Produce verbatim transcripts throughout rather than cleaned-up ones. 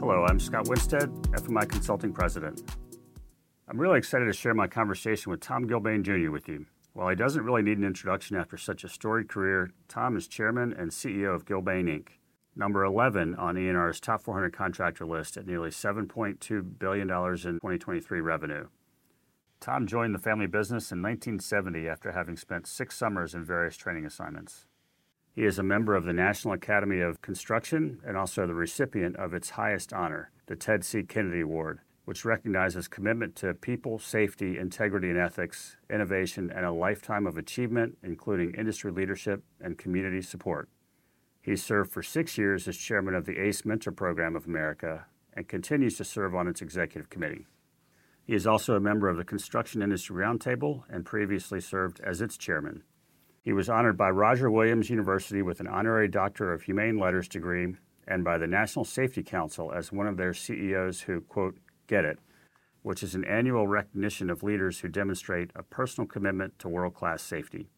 Hello, I'm Scott Winstead, F M I Consulting President. I'm really excited to share my conversation with Tom Gilbane Junior with you. While he doesn't really need an introduction after such a storied career, Tom is Chairman and C E O of Gilbane Incorporated, number eleven on E and R's top four hundred contractor list at nearly seven point two billion dollars in twenty twenty-three revenue. Tom joined the family business in nineteen seventy after having spent six summers in various training assignments. He is a member of the National Academy of Construction and also the recipient of its highest honor, the Ted C. Kennedy Award, which recognizes commitment to people, safety, integrity and ethics, innovation, and a lifetime of achievement, including industry leadership and community support. He served for six years as chairman of the ACE Mentor Program of America and continues to serve on its executive committee. He is also a member of the Construction Industry Roundtable and previously served as its chairman. He was honored by Roger Williams University with an honorary Doctor of Humane Letters degree and by the National Safety Council as one of their C E Os who, quote, get it, which is an annual recognition of leaders who demonstrate a personal commitment to world-class safety.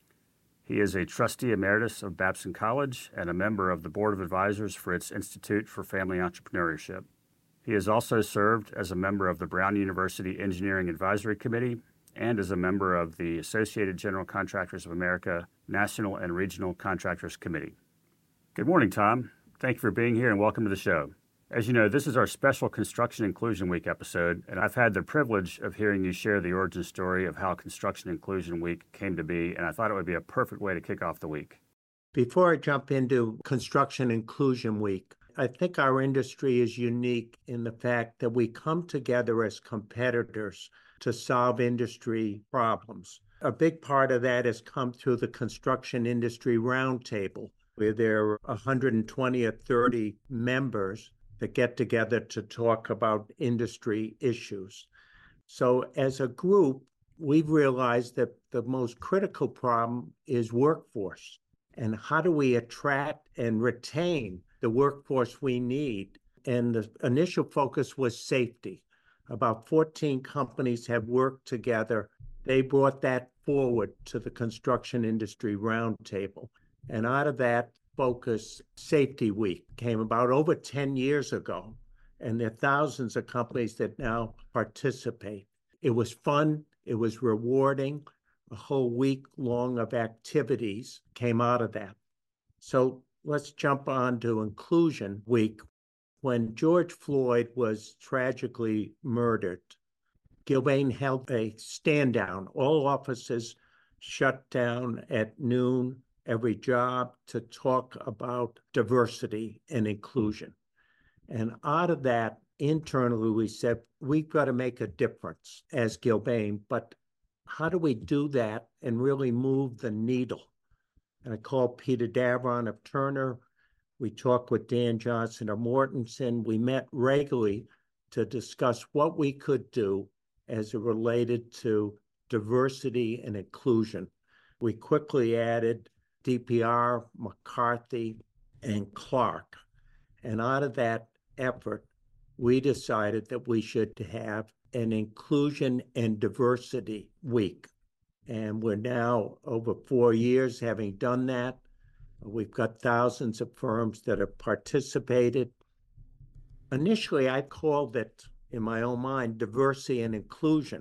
He is a trustee emeritus of Babson College and a member of the Board of Advisors for its Institute for Family Entrepreneurship. He has also served as a member of the Brown University Engineering Advisory Committee and as a member of the Associated General Contractors of America National and Regional Contractors Committee. Good morning, Tom. Thank you for being here and welcome to the show. As you know, this is our special Construction Inclusion Week episode, and I've had the privilege of hearing you share the origin story of how Construction Inclusion Week came to be, and I thought it would be a perfect way to kick off the week. Before I jump into Construction Inclusion Week, I think our industry is unique in the fact that we come together as competitors to solve industry problems. A big part of that has come through the Construction Industry Roundtable, where there are one hundred twenty or thirty members that get together to talk about industry issues. So as a group, we've realized that the most critical problem is workforce. And how do we attract and retain the workforce we need? And the initial focus was safety. About fourteen companies have worked together. They brought that forward to the Construction Industry Roundtable. And out of that focus, Safety Week came about over ten years ago. And there are thousands of companies that now participate. It was fun. It was rewarding. A whole week long of activities came out of that. So let's jump on to Inclusion Week. When George Floyd was tragically murdered, Gilbane held a stand down. All offices shut down at noon, every job, to talk about diversity and inclusion. And out of that, internally, we said, we've got to make a difference as Gilbane, but how do we do that and really move the needle? And I called Peter Davron of Turner. We talked with Dan Johnson of Mortenson. We met regularly to discuss what we could do as it related to diversity and inclusion. We quickly added D P R, McCarthy, and Clark. And out of that effort, we decided that we should have an Inclusion and Diversity Week. And we're now over four years having done that. We've got thousands of firms that have participated. Initially, I called it, in my own mind, diversity and inclusion.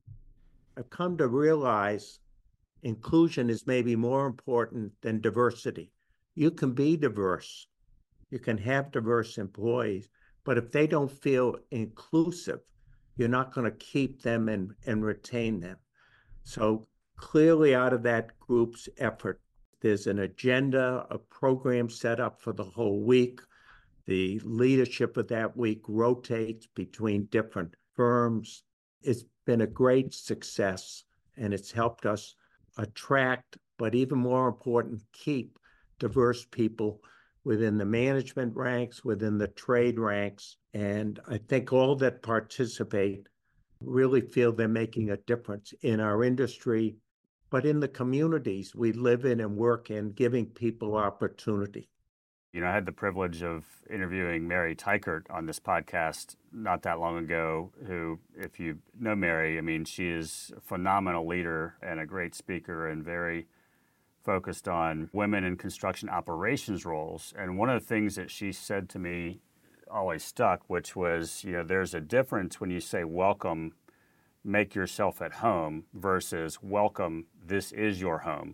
I've come to realize inclusion is maybe more important than diversity. You can be diverse. You can have diverse employees, but if they don't feel inclusive, you're not going to keep them and, and retain them. So clearly out of that group's effort, there's an agenda, a program set up for the whole week. The leadership of that week rotates between different firms. It's been a great success, and it's helped us attract, but even more important, keep diverse people within the management ranks, within the trade ranks. And I think all that participate really feel they're making a difference in our industry, but in the communities we live in and work in, giving people opportunity. You know, I had the privilege of interviewing Mary Teichert on this podcast not that long ago, who, if you know Mary, I mean, she is a phenomenal leader and a great speaker and very focused on women in construction operations roles. And one of the things that she said to me always stuck, which was, you know, there's a difference when you say welcome, make yourself at home versus welcome, this is your home.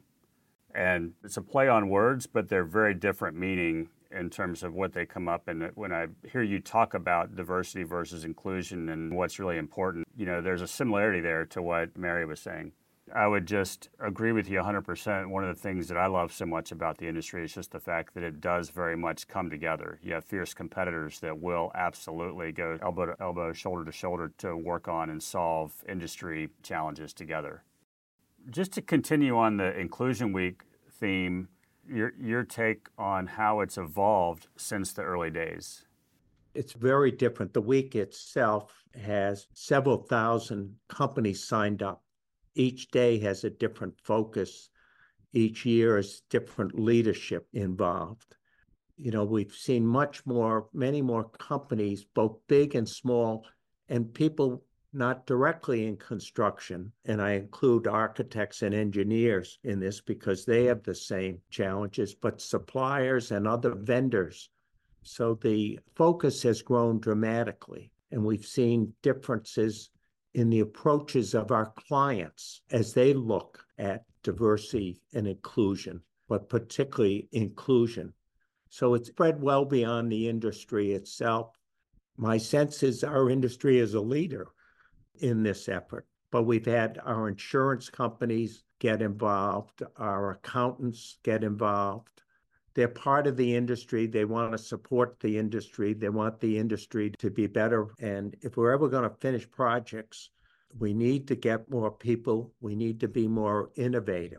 And it's a play on words, but they're very different meaning in terms of what they come up. And when I hear you talk about diversity versus inclusion and what's really important, you know, there's a similarity there to what Mary was saying. I would just agree with you one hundred percent. One of the things that I love so much about the industry is just the fact that it does very much come together. You have fierce competitors that will absolutely go elbow to elbow, shoulder to shoulder to work on and solve industry challenges together. Just to continue on the Inclusion Week theme, your, your take on how it's evolved since the early days. It's very different. The week itself has several thousand companies signed up. Each day has a different focus. Each year is different leadership involved. You know, we've seen much more, many more companies, both big and small, and people not directly in construction. And I include architects and engineers in this because they have the same challenges, but suppliers and other vendors. So the focus has grown dramatically, and we've seen differences in the approaches of our clients as they look at diversity and inclusion, but particularly inclusion. So it's spread well beyond the industry itself. My sense is our industry is a leader in this effort, but we've had our insurance companies get involved, our accountants get involved. They're part of the industry. They want to support the industry. They want the industry to be better. And if we're ever going to finish projects, we need to get more people. We need to be more innovative.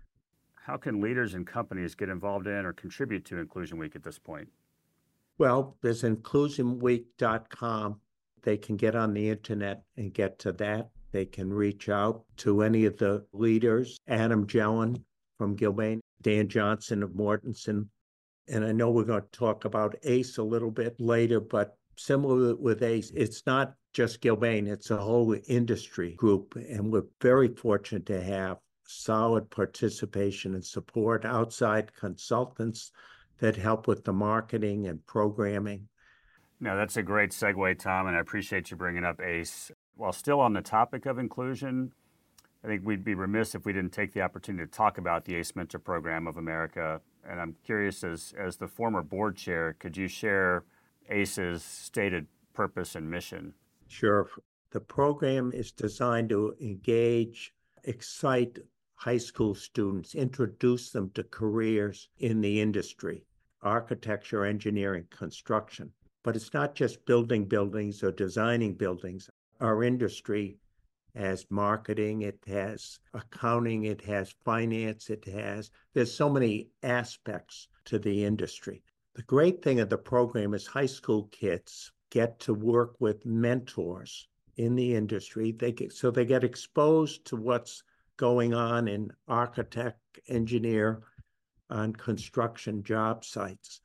How can leaders and companies get involved in or contribute to Inclusion Week at this point? Well, there's inclusion week dot com. They can get on the internet and get to that. They can reach out to any of the leaders, Adam Jelen from Gilbane, Dan Johnson of Mortenson. And I know we're going to talk about ACE a little bit later, but similar with ACE, it's not just Gilbane, it's a whole industry group. And we're very fortunate to have solid participation and support, outside consultants that help with the marketing and programming. No, that's a great segue, Tom, and I appreciate you bringing up ACE. While still on the topic of inclusion, I think we'd be remiss if we didn't take the opportunity to talk about the ACE Mentor Program of America. And I'm curious, as, as the former board chair, could you share ACE's stated purpose and mission? Sure. The program is designed to engage, excite high school students, introduce them to careers in the industry, architecture, engineering, construction. But it's not just building buildings or designing buildings. Our industry has marketing, it has accounting, it has finance, it has, there's so many aspects to the industry. The great thing of the program is high school kids get to work with mentors in the industry. They get, so they get exposed to what's going on in architect, engineer, on construction job sites.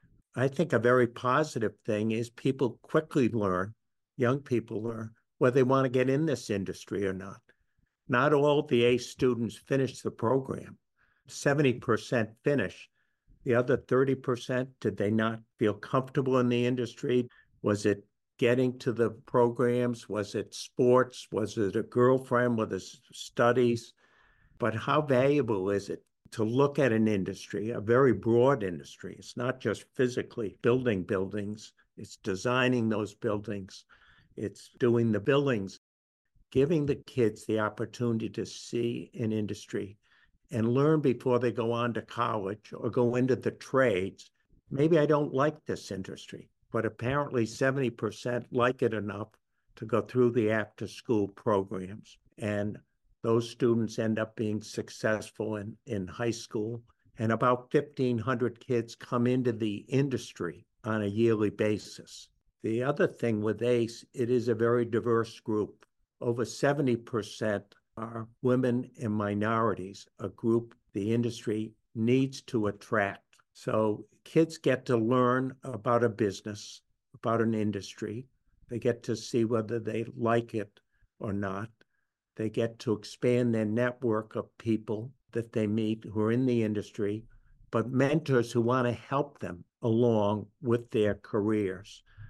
I think a very positive thing is people quickly learn, young people learn, whether they want to get in this industry or not. Not all the ACE students finish the program. seventy percent finish. The other thirty percent, did they not feel comfortable in the industry? Was it getting to the programs? Was it sports? Was it a girlfriend? Was it studies? But how valuable is it to look at an industry, a very broad industry? It's not just physically building buildings, it's designing those buildings, it's doing the buildings, giving the kids the opportunity to see an industry and learn before they go on to college or go into the trades. Maybe I don't like this industry, but apparently seventy percent like it enough to go through the after-school programs. And those students end up being successful in, in high school. And about fifteen hundred kids come into the industry on a yearly basis. The other thing with ACE, it is a very diverse group. Over seventy percent are women and minorities, a group the industry needs to attract. So kids get to learn about a business, about an industry. They get to see whether they like it or not. They get to expand their network of people that they meet who are in the industry, but mentors who want to help them along with their careers.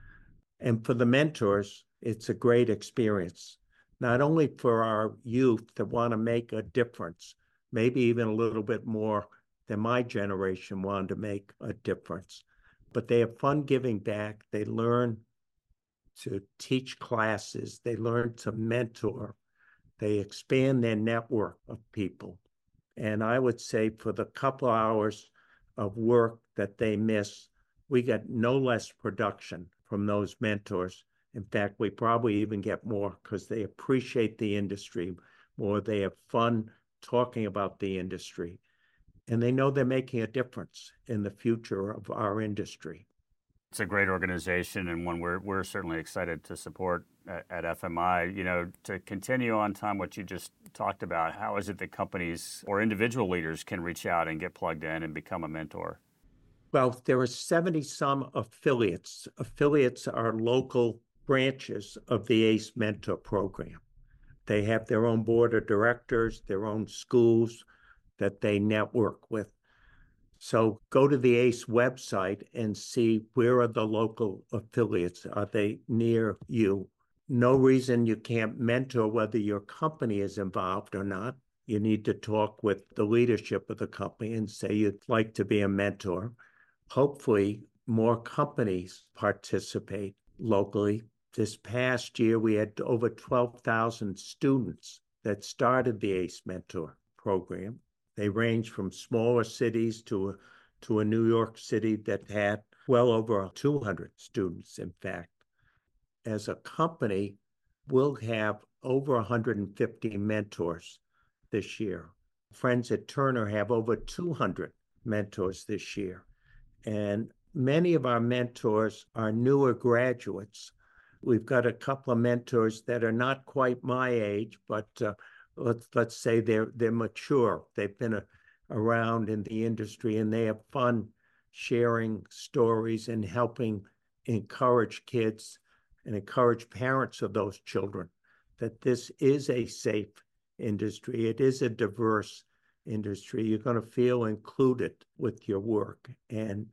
And for the mentors, it's a great experience, not only for our youth that want to make a difference, maybe even a little bit more than my generation wanted to make a difference, but they have fun giving back. They learn to teach classes. They learn to mentor. They expand their network of people. And I would say for the couple hours of work that they miss, we get no less production from those mentors. In fact, we probably even get more because they appreciate the industry more. They have fun talking about the industry, and they know they're making a difference in the future of our industry. It's a great organization and one we're, we're certainly excited to support at, at F M I. You know, to continue on, Tom, what you just talked about, how is it that companies or individual leaders can reach out and get plugged in and become a mentor? Well, there are seventy some affiliates. Affiliates are local branches of the ACE Mentor Program. They have their own board of directors, their own schools that they network with. So go to the ACE website and see where are the local affiliates. Are they near you? No reason you can't mentor whether your company is involved or not. You need to talk with the leadership of the company and say you'd like to be a mentor. Hopefully, more companies participate locally. This past year, we had over twelve thousand students that started the ACE Mentor program. They range from smaller cities to a, to a New York City that had well over two hundred students, in fact. As a company, we'll have over one hundred fifty mentors this year. Friends at Turner have over two hundred mentors this year. And many of our mentors are newer graduates. We've got a couple of mentors that are not quite my age, but uh, let's let's say they're they're mature. They've been a, around in the industry, and they have fun sharing stories and helping encourage kids and encourage parents of those children that this is a safe industry. It is a diverse industry. You're going to feel included with your work, and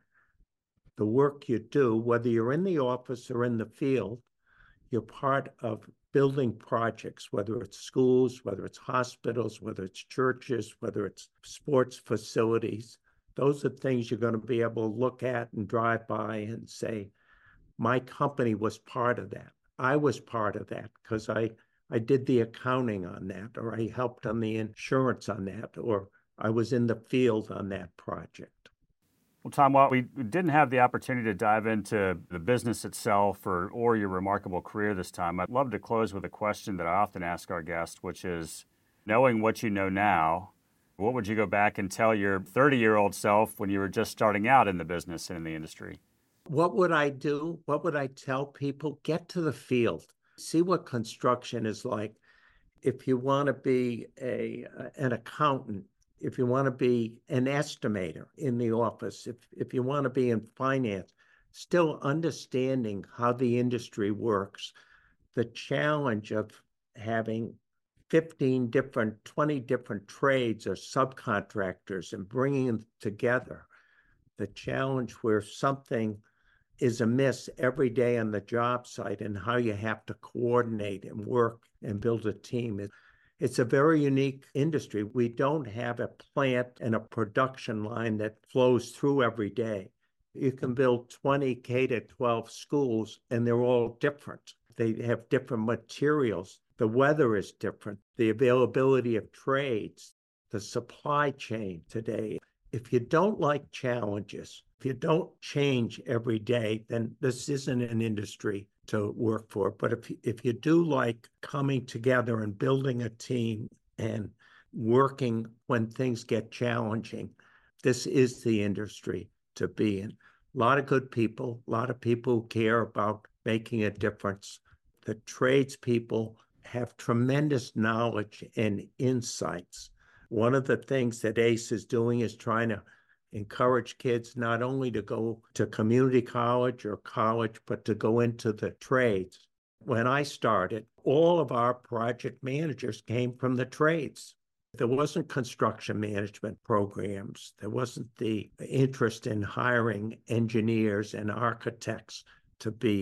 the work you do, whether you're in the office or in the field, you're part of building projects, whether it's schools, whether it's hospitals, whether it's churches, whether it's sports facilities. Those are things you're going to be able to look at and drive by and say, my company was part of that. I was part of that because I, I did the accounting on that, or I helped on the insurance on that, or I was in the field on that project. Well, Tom, while we didn't have the opportunity to dive into the business itself or, or your remarkable career this time, I'd love to close with a question that I often ask our guests, which is, knowing what you know now, what would you go back and tell your thirty-year-old self when you were just starting out in the business and in the industry? What would I do? What would I tell people? Get to the field. See what construction is like. If you want to be a an accountant, if you want to be an estimator in the office, if, if you want to be in finance, still understanding how the industry works, the challenge of having fifteen different, twenty different trades or subcontractors and bringing them together, the challenge where something is amiss every day on the job site and how you have to coordinate and work and build a team. It's a very unique industry. We don't have a plant and a production line that flows through every day. You can build twenty K to twelve schools, and they're all different. They have different materials. The weather is different. The availability of trades, the supply chain today. If you don't like challenges, if you don't change every day, then this isn't an industry to work for. But if, if you do like coming together and building a team and working when things get challenging, this is the industry to be in. A lot of good people, a lot of people who care about making a difference. The tradespeople have tremendous knowledge and insights. One of the things that ACE is doing is trying to encourage kids not only to go to community college or college, but to go into the trades. When I started, all of our project managers came from the trades. There wasn't construction management programs. There wasn't the interest in hiring engineers and architects to be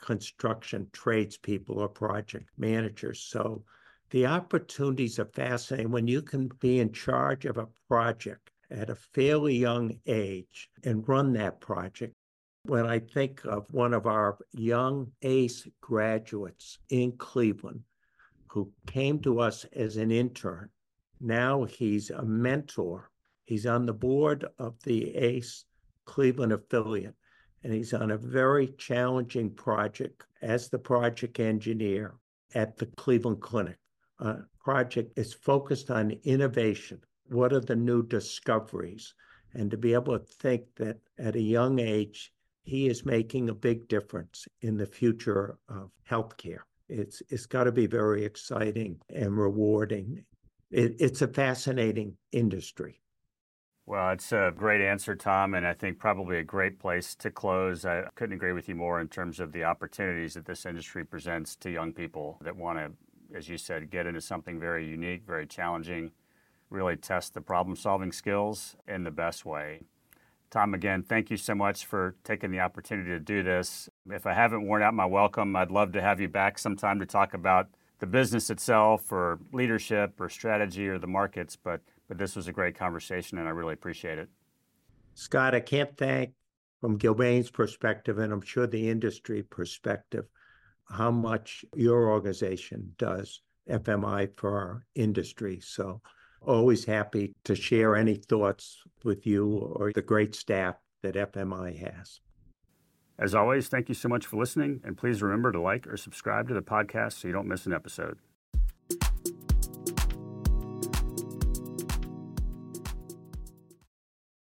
construction tradespeople or project managers. So the opportunities are fascinating when you can be in charge of a project at a fairly young age and run that project. When I think of one of our young ACE graduates in Cleveland who came to us as an intern, now he's a mentor. He's on the board of the ACE Cleveland affiliate, and he's on a very challenging project as the project engineer at the Cleveland Clinic. A project is focused on innovation. What are the new discoveries? And to be able to think that at a young age, he is making a big difference in the future of healthcare. It's it's got to be very exciting and rewarding. It, it's a fascinating industry. Well, it's a great answer, Tom, and I think probably a great place to close. I couldn't agree with you more in terms of the opportunities that this industry presents to young people that want to, as you said, get into something very unique, very challenging, really test the problem-solving skills in the best way. Tom, again, thank you so much for taking the opportunity to do this. If I haven't worn out my welcome, I'd love to have you back sometime to talk about the business itself or leadership or strategy or the markets, but but this was a great conversation and I really appreciate it. Scott, I can't thank from Gilbane's perspective, and I'm sure the industry perspective, how much your organization does, F M I, for our industry. So always happy to share any thoughts with you or the great staff that F M I has. As always, thank you so much for listening, and please remember to like or subscribe to the podcast so you don't miss an episode.